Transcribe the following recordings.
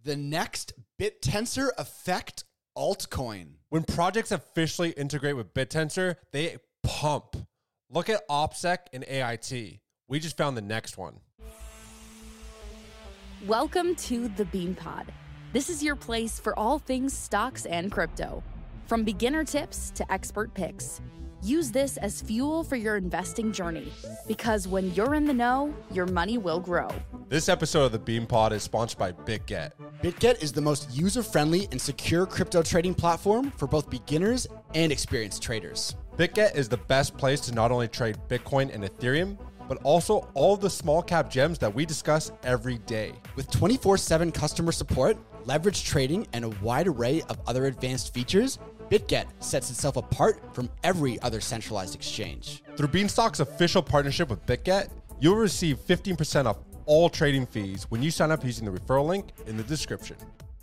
The next BitTensor Effect altcoin. When projects officially integrate with BitTensor, they pump. Look at OPSEC and AIT. We just found the next one. Welcome to the Bean Pod. This is your place for all things stocks and crypto. From beginner tips to expert picks. Use this as fuel for your investing journey, because when you're in the know, your money will grow. This episode of the Bean Pod is sponsored by BitGet. BitGet is the most user-friendly and secure crypto trading platform for both beginners and experienced traders. BitGet is the best place to not only trade Bitcoin and Ethereum, but also all the small cap gems that we discuss every day. With 24/7 customer support, leverage trading, and a wide array of other advanced features, BitGet sets itself apart from every other centralized exchange. Through Beanstalk's official partnership with BitGet, you'll receive 15% off all trading fees when you sign up using the referral link in the description.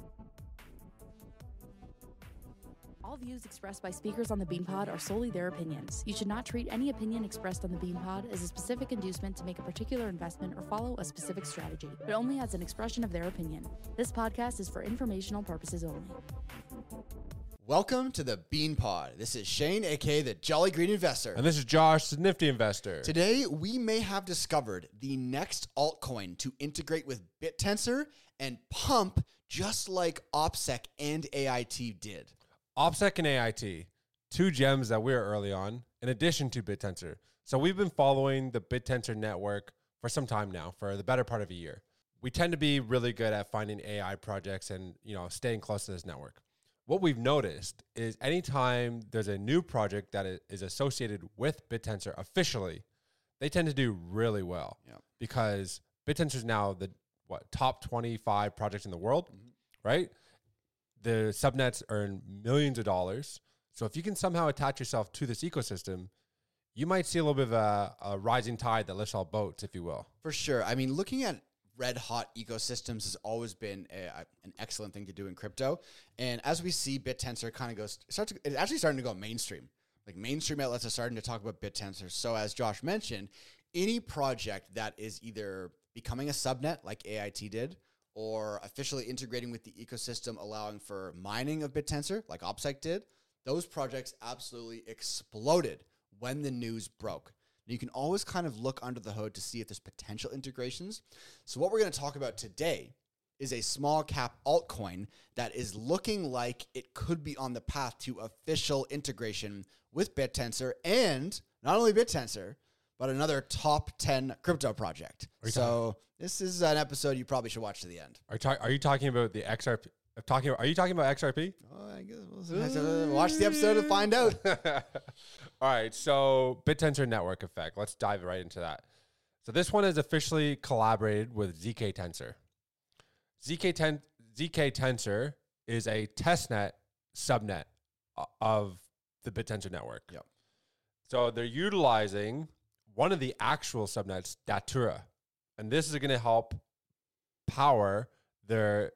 All views expressed by speakers on the Bean Pod are solely their opinions. You should not treat any opinion expressed on the Bean Pod as a specific inducement to make a particular investment or follow a specific strategy, but only as an expression of their opinion. This podcast is for informational purposes only. Welcome to the Bean Pod. This is Shane, aka the Jolly Green Investor. And this is Josh, the Nifty Investor. Today, we may have discovered the next altcoin to integrate with BitTensor and pump just like OPSEC and AIT did. OPSEC and AIT, two gems that we're early on, in addition to BitTensor. So we've been following the BitTensor network for some time now, for the better part of a year. We tend to be really good at finding AI projects and, staying close to this network. What we've noticed is anytime there's a new project that is associated with BitTensor officially, they tend to do really well because BitTensor is now the top 25 projects in the world, right? The subnets earn millions of dollars. So if you can somehow attach yourself to this ecosystem, you might see a little bit of a rising tide that lifts all boats, if you will. For sure. I mean, looking at red hot ecosystems has always been an excellent thing to do in crypto. And as we see BitTensor kind of it's actually starting to go mainstream. Like mainstream outlets are starting to talk about BitTensor. So as Josh mentioned, any project that is either becoming a subnet like AIT did, or officially integrating with the ecosystem, allowing for mining of BitTensor like OPSEC did, those projects absolutely exploded when the news broke. You can always kind of look under the hood to see if there's potential integrations. So what we're going to talk about today is a small cap altcoin that is looking like it could be on the path to official integration with BitTensor, and not only BitTensor, but another top 10 crypto project. So this is an episode you probably should watch to the end. Are you talking about the XRP? Are you talking about XRP? Oh, I guess we'll watch the episode to find out. All right, so BitTensor network effect. Let's dive right into that. So this one is officially collaborated with ZK Tensor. ZK Tensor is a testnet subnet of the BitTensor network. Yep. So they're utilizing one of the actual subnets, Datura, and this is going to help power their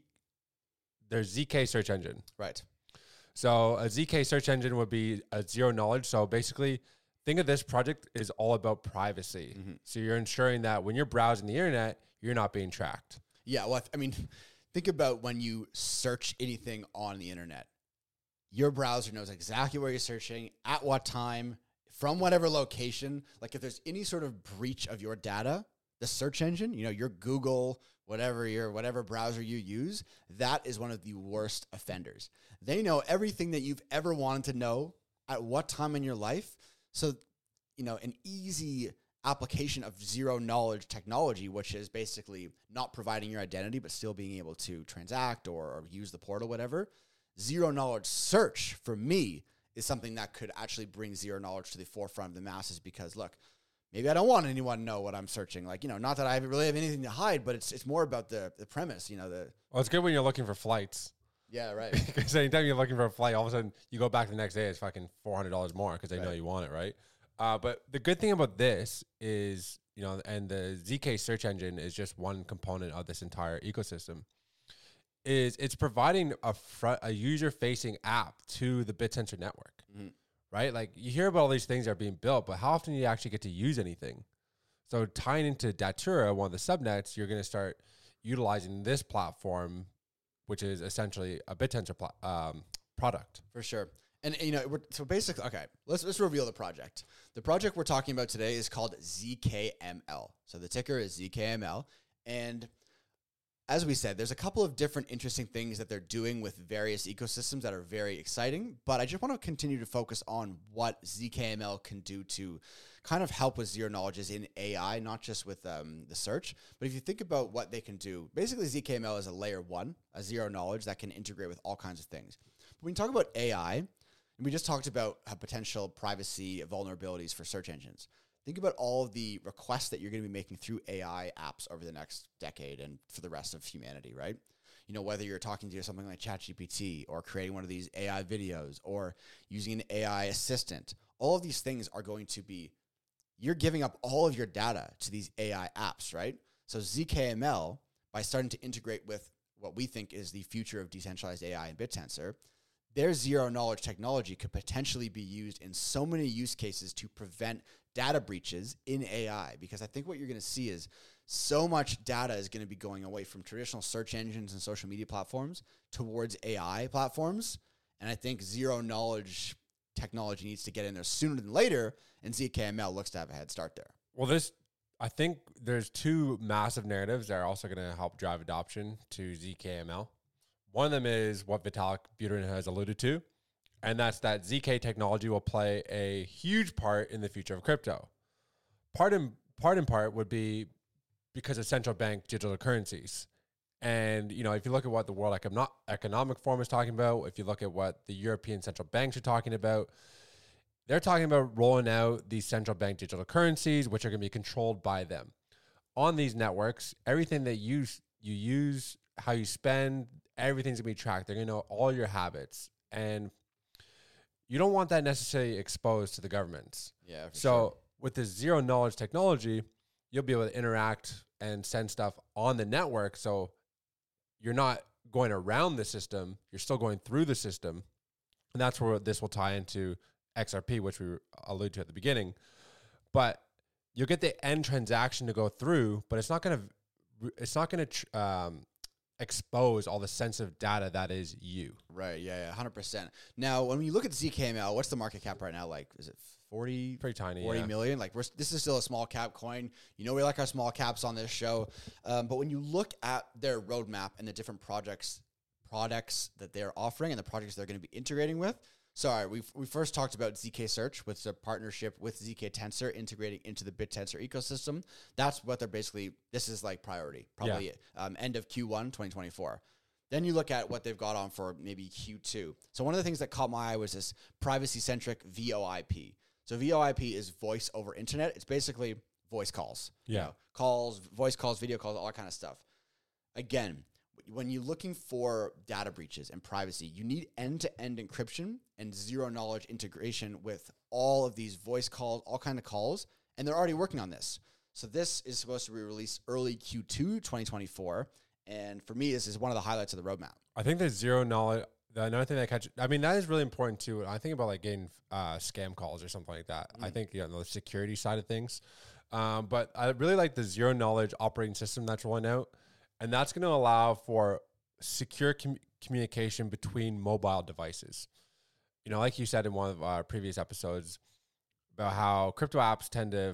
ZK search engine. Right. So a ZK search engine would be a zero knowledge. So basically, think of this project is all about privacy. Mm-hmm. So you're ensuring that when you're browsing the internet, you're not being tracked. Yeah, well, I mean, think about when you search anything on the internet. Your browser knows exactly where you're searching, at what time, from whatever location. Like if there's any sort of breach of your data, the search engine, your Google, whatever browser you use, that is one of the worst offenders. They know everything that you've ever wanted to know at what time in your life. So, an easy application of zero knowledge technology, which is basically not providing your identity, but still being able to transact or use the portal, whatever. Zero knowledge search for me is something that could actually bring zero knowledge to the forefront of the masses, because look, maybe I don't want anyone to know what I'm searching. Like, not that I really have anything to hide, but it's more about the premise, Well, it's good when you're looking for flights. Yeah, right. Because anytime you're looking for a flight, all of a sudden you go back the next day, it's fucking $400 more because they know you want it, right? But the good thing about this is, and the ZK search engine is just one component of this entire ecosystem, is it's providing a user-facing app to the BitTensor network. Mm-hmm. Right? Like you hear about all these things that are being built, but how often do you actually get to use anything? So tying into Datura, one of the subnets, you're going to start utilizing this platform, which is essentially a BitTensor product. For sure. And, so basically, okay, let's reveal the project. The project we're talking about today is called ZKML. So the ticker is ZKML. And as we said, there's a couple of different interesting things that they're doing with various ecosystems that are very exciting. But I just want to continue to focus on what ZKML can do to kind of help with zero knowledges in AI, not just with the search. But if you think about what they can do, basically ZKML is a layer 1, a zero knowledge that can integrate with all kinds of things. But when you talk about AI, and we just talked about potential privacy vulnerabilities for search engines. Think about all of the requests that you're going to be making through AI apps over the next decade and for the rest of humanity, right? Whether you're talking to something like ChatGPT or creating one of these AI videos or using an AI assistant, all of these things are going to be, you're giving up all of your data to these AI apps, right? So ZKML, by starting to integrate with what we think is the future of decentralized AI and BitTensor, their zero knowledge technology could potentially be used in so many use cases to prevent data breaches in AI. Because I think what you're going to see is so much data is going to be going away from traditional search engines and social media platforms towards AI platforms. And I think zero knowledge technology needs to get in there sooner than later. And ZKML looks to have a head start there. Well, I think there's two massive narratives that are also going to help drive adoption to ZKML. One of them is what Vitalik Buterin has alluded to, and that's that ZK technology will play a huge part in the future of crypto. Part in part would be because of central bank digital currencies. And, if you look at what the World Economic Forum is talking about, if you look at what the European central banks are talking about, they're talking about rolling out these central bank digital currencies, which are going to be controlled by them. On these networks, everything that you use, how you spend, everything's going to be tracked. They're going to know all your habits. And you don't want that necessarily exposed to the governments. Yeah. So with this zero knowledge technology, you'll be able to interact and send stuff on the network. So you're not going around the system. You're still going through the system. And that's where this will tie into XRP, which we alluded to at the beginning. But you'll get the end transaction to go through, but it's not going to expose all the sensitive data that is you. Right. Yeah. 100%. Now, when you look at ZKML, what's the market cap right now? Like, is it 40? Pretty tiny. 40 million? Like, this is still a small cap coin. We like our small caps on this show. But when you look at their roadmap and the different products that they're offering and the projects they're going to be integrating with. Sorry, we first talked about ZK Search, with a partnership with ZK Tensor integrating into the BitTensor ecosystem. That's what they're basically, this is like priority, probably end of Q1 2024. Then you look at what they've got on for maybe Q2. So one of the things that caught my eye was this privacy-centric VoIP. So VoIP is voice over internet. It's basically voice calls. Yeah. Calls, voice calls, video calls, all that kind of stuff. Again, when you're looking for data breaches and privacy, you need end-to-end encryption and zero-knowledge integration with all of these voice calls, all kind of calls, and they're already working on this. So this is supposed to be released early Q2 2024, and for me, this is one of the highlights of the roadmap. I think there's zero knowledge. Another thing that is really important too. I think about like getting scam calls or something like that. I think the security side of things, but I really like the zero knowledge operating system that's rolling out. And that's going to allow for secure communication between mobile devices. Like you said in one of our previous episodes about how crypto apps tend to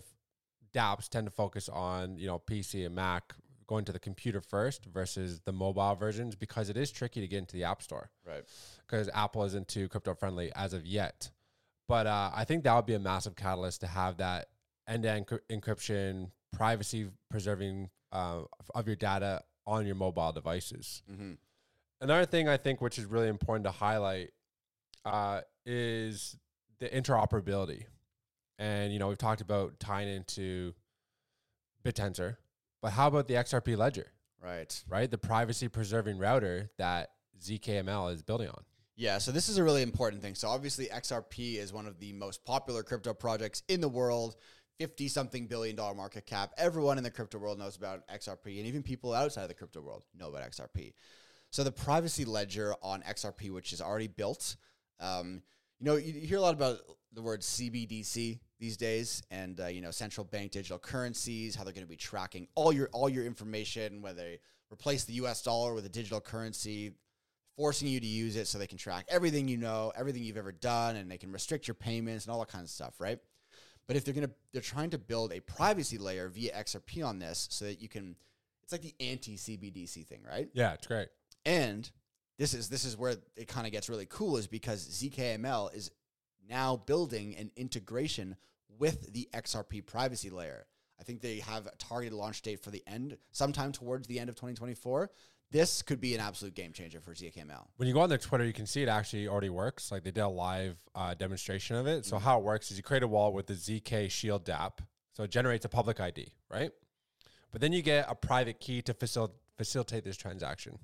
focus on, PC and Mac, going to the computer first versus the mobile versions, because it is tricky to get into the App Store. Right. Because Apple isn't too crypto friendly as of yet. But I think that would be a massive catalyst to have that end-to-end encryption, privacy preserving of your data on your mobile devices. Mm-hmm. Another thing I think which is really important to highlight is the interoperability. And, we've talked about tying into BitTensor, but how about the XRP ledger? Right? The privacy preserving router that ZKML is building on. Yeah, so this is a really important thing. So obviously XRP is one of the most popular crypto projects in the world. 50-something billion dollar market cap. Everyone in the crypto world knows about XRP, and even people outside of the crypto world know about XRP. So the privacy ledger on XRP, which is already built, you hear a lot about the word CBDC these days, and central bank digital currencies, how they're going to be tracking all your information, replace the US dollar with a digital currency, forcing you to use it so they can track everything you know, everything you've ever done, and they can restrict your payments and all that kind of stuff, right? But if they're trying to build a privacy layer via XRP on this so that you can, it's like the anti-CBDC thing, right? Yeah, it's great. And this is where it kind of gets really cool, is because ZKML is now building an integration with the XRP privacy layer. I think they have a targeted launch date for sometime towards the end of 2024. This could be an absolute game changer for ZKML. When you go on their Twitter, you can see it actually already works. Like they did a live demonstration of it. So how it works is you create a wallet with the ZK Shield dApp. So it generates a public ID, right? But then you get a private key to facilitate this transaction.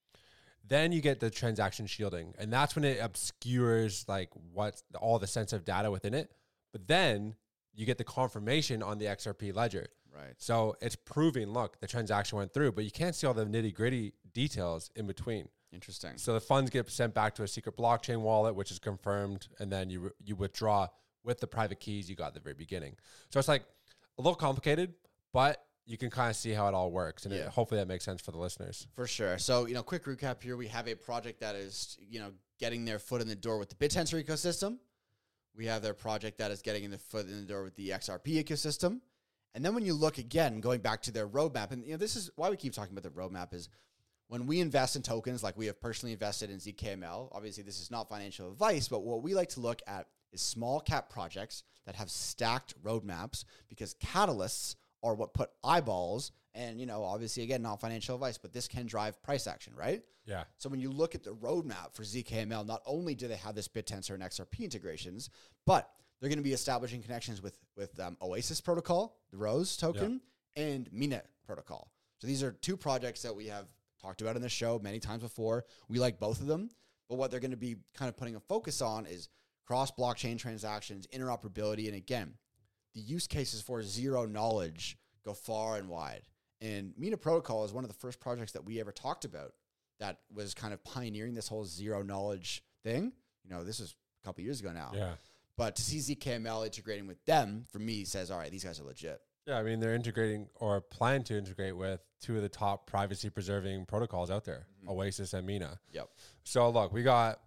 Then you get the transaction shielding, and that's when it obscures like what all the sensitive data within it. But then you get the confirmation on the XRP ledger. Right. So it's proving, look, the transaction went through, but you can't see all the nitty gritty details in between. Interesting. So the funds get sent back to a secret blockchain wallet, which is confirmed, and then you withdraw with the private keys you got at the very beginning. So it's like a little complicated, but you can kind of see how it all works, and hopefully that makes sense for the listeners. For sure. So, quick recap here. We have a project that is, getting their foot in the door with the BitTensor ecosystem. We have their project that is getting the foot in the door with the XRP ecosystem. And then when you look again, going back to their roadmap, and this is why we keep talking about the roadmap, is when we invest in tokens, like we have personally invested in ZKML, obviously this is not financial advice, but what we like to look at is small cap projects that have stacked roadmaps, because catalysts are what put eyeballs, and, obviously, again, not financial advice, but this can drive price action, right? Yeah. So when you look at the roadmap for ZKML, not only do they have this BitTensor and XRP integrations, but they're going to be establishing connections with Oasis Protocol, the Rose token, and Mina Protocol. So these are two projects that we have talked about in the show many times before. We like both of them, but what they're going to be kind of putting a focus on is cross-blockchain transactions, interoperability, and again, the use cases for zero knowledge go far and wide. And Mina Protocol is one of the first projects that we ever talked about that was kind of pioneering this whole zero knowledge thing. This is a couple years ago now. Yeah. But to see ZKML integrating with them, for me, says, all right, these guys are legit. Yeah, I mean, they're integrating or plan to integrate with two of the top privacy-preserving protocols out there, Oasis and Mina. Yep. So, look, we got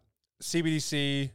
CBDC,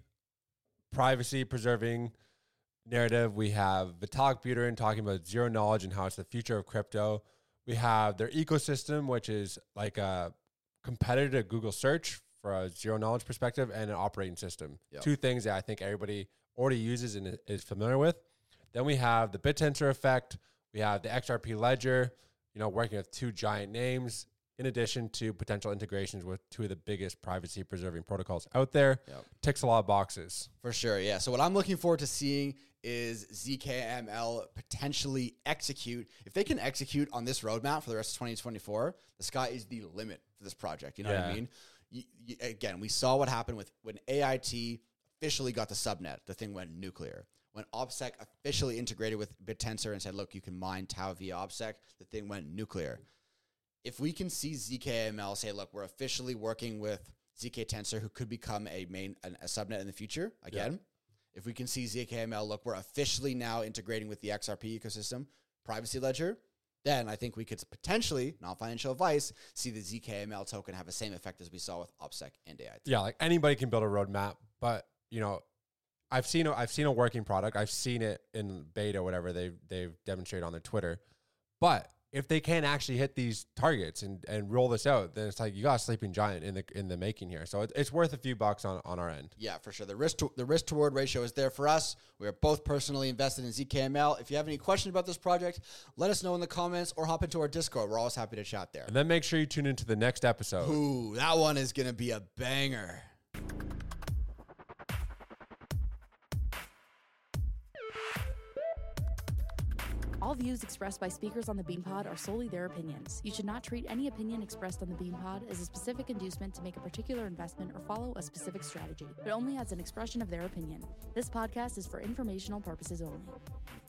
privacy-preserving narrative. We have Vitalik Buterin talking about zero knowledge and how it's the future of crypto. We have their ecosystem, which is like a competitor to Google search for a zero knowledge perspective, and an operating system. Yep. Two things that I think everybody already uses and is familiar with. Then we have the BitTensor effect. We have the XRP ledger, working with two giant names, in addition to potential integrations with two of the biggest privacy preserving protocols out there. Yep. Ticks a lot of boxes. For sure, yeah. So what I'm looking forward to seeing is ZKML potentially execute. If they can execute on this roadmap for the rest of 2024, the sky is the limit for this project. You know what I mean? Again, we saw what happened when AIT officially got the subnet. The thing went nuclear. When OPSEC officially integrated with BitTensor and said, look, you can mine Tau via OPSEC, the thing went nuclear. If we can see ZKML say, look, we're officially working with ZK-Tensor, who could become a subnet in the future, again, if we can see ZKML, look, we're officially now integrating with the XRP ecosystem, privacy ledger, then I think we could potentially, not financial advice, see the ZKML token have the same effect as we saw with OPSEC and AIT. Yeah, like anybody can build a roadmap, but, I've seen a working product. I've seen it in beta, whatever they've demonstrated on their Twitter. But if they can't actually hit these targets and roll this out, then it's like you got a sleeping giant in the making here. So it's worth a few bucks on our end. Yeah, for sure. The risk to reward ratio is there for us. We are both personally invested in ZKML. If you have any questions about this project, let us know in the comments or hop into our Discord. We're always happy to chat there. And then make sure you tune into the next episode. Ooh, that one is going to be a banger. All views expressed by speakers on the BeanPod are solely their opinions. You should not treat any opinion expressed on the BeanPod as a specific inducement to make a particular investment or follow a specific strategy, but only as an expression of their opinion. This podcast is for informational purposes only.